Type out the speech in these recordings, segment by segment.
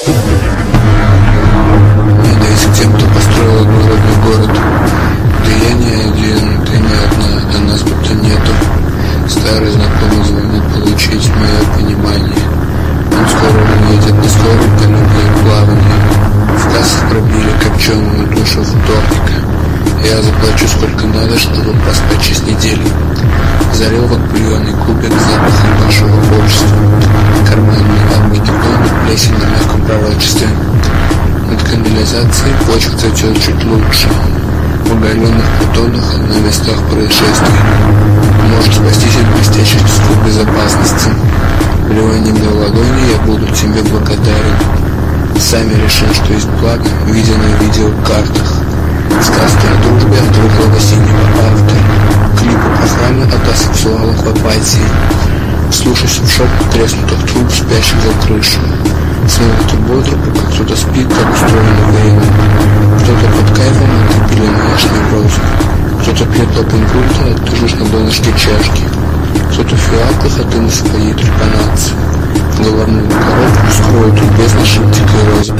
Надеюсь к тем, кто построил однородный город. Да я не один, ты не одна, а нас будто нету. Старый знакомый звонит получить мое понимание. Он скоро уедет на скором колюбное плавание. В кассах пробили копченую душу вторника. Я заплачу сколько надо, чтобы поспать через неделю. Зарил вот бульонный кубик запахом вашего общества. Карманный армагеддон, плесень на мягком пророчестве. Над канализацией почва цветет чуть лучше. В оголенных плутонах на местах происшествий. Может спастись от блестящих тисков безопасности. Вливанием на ладони я буду тебе благодарен. Сами решим, что есть благо, видя на видеокартах. Сказки о дружбе от рыхлого синего автора. Клипы охраны от асексуалов в апатии. Слушайся в шепот треснутых труб, спящих за крышу. Снова ты бодро, пока кто-то спит, как устроено время. Кто-то под кайфом, а ты пеленаешь неврозы. Кто-то пьет опенкульта, а ты жишь на донышке чашки. Кто-то в фиалках, а ты на своей трепанации. Головную коробку скроют без нашей дикой розы.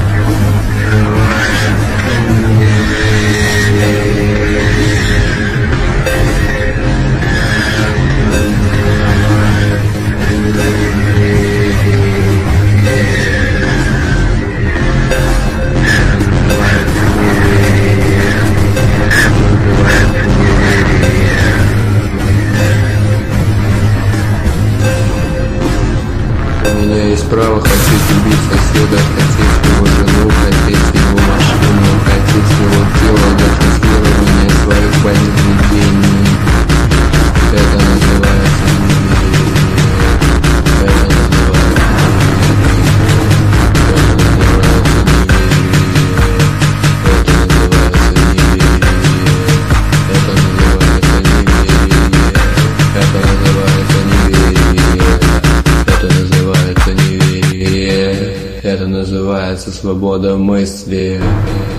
У меня есть право хотеть убить соседа, хотеть его жену, хотеть его машину, хотеть его тело для транслирования своих произведений. Это называется неверие. Это называется неверие. Это называется неверие. Это называется неверие. Это называется неверие. Это называется свобода мысли.